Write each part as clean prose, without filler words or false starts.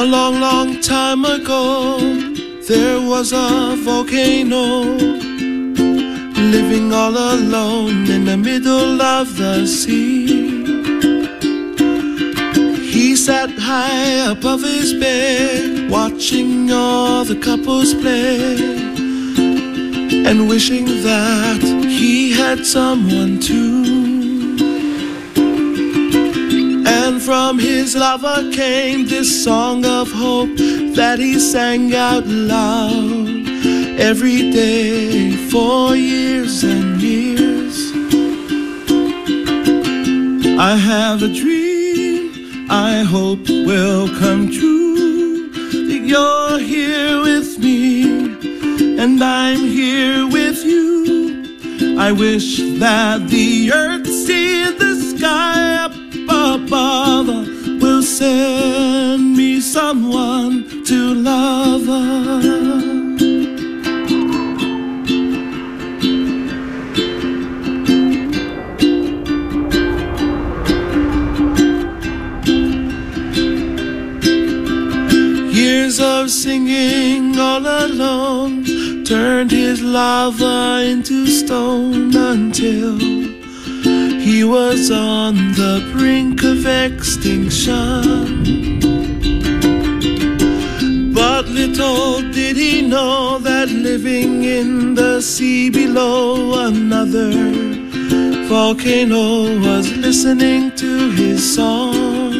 A long, long time ago, there was a volcano living all alone in the middle of the sea. He sat high above his bed, watching all the couples play, and wishing that he had someone too. And from his lover came this song of hope that he sang out loud every day for years and years. I have a dream I hope will come true, that you're here with me and I'm here with you. I wish that the earth, sea, and the sky up above will send me someone to love her. Years of singing all alone turned his lava into stone until he was on the brink of extinction. But little did he know that living in the sea below, another volcano was listening to his song.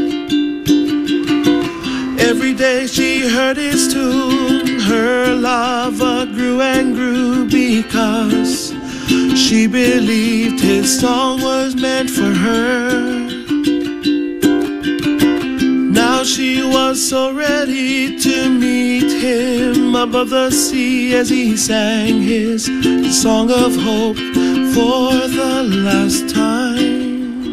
Every day she heard his tune, her lava grew and grew because she believed his song was meant for her. Now she was so ready to meet him above the sea as he sang his song of hope for the last time.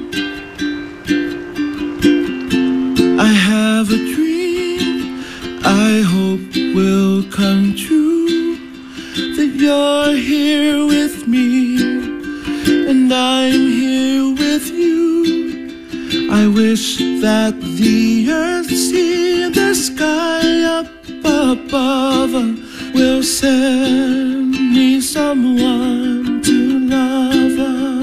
I have a dream I hope will come true, that you're here with me and I'm here with you. I wish that the earth, sea, and the sky up above will send me someone to love her.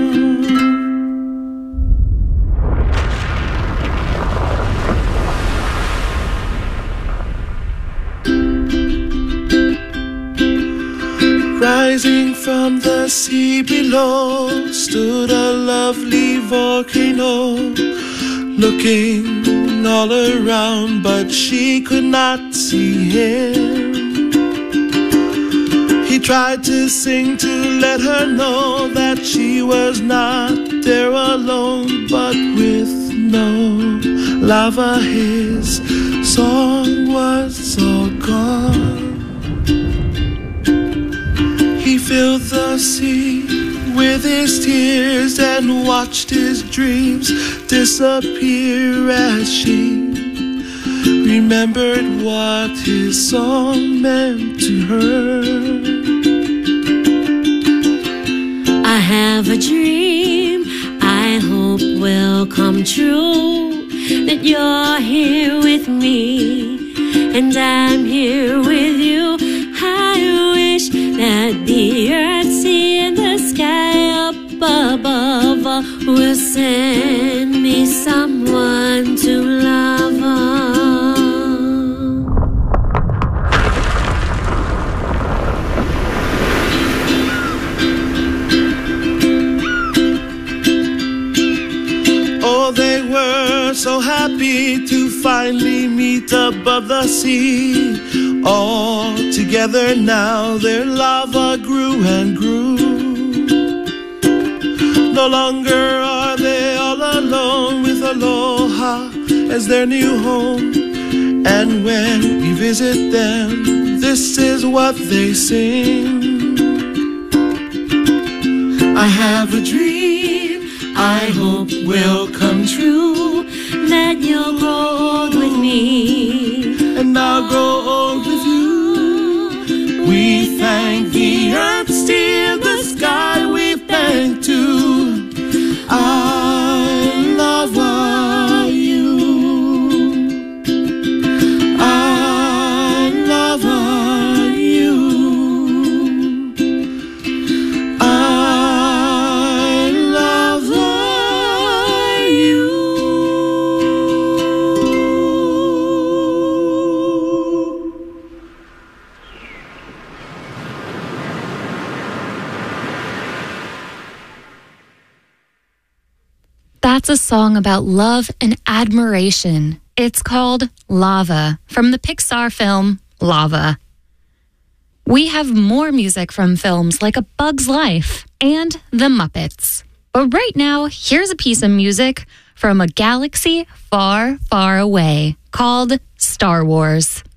Rising from the sea below stood a lovely volcano, looking all around, but she could not see him. He tried to sing to let her know that she was not there alone, but with no lava his song was all gone. He filled the sea with his tears and watched his dreams disappear as she remembered what his song meant to her. I have a dream I hope will come true, that you're here with me and I'm here with you. I wish that the earth, sea, and the sky up above will send me someone to love her. Oh, they were so happy to finally meet above the sea. All together now their lava grew and grew. No longer are they all alone, with Aloha as their new home. And when we visit them, this is what they sing. I have a dream I hope will come true, that you'll grow old with me and I'll grow old with you. We thank the earth, sea, and the sky. We thank too I love you. That's a song about love and admiration. It's called Lava from the Pixar film Lava. We have more music from films like A Bug's Life and The Muppets. But right now, here's a piece of music from a galaxy far, far away called Star Wars.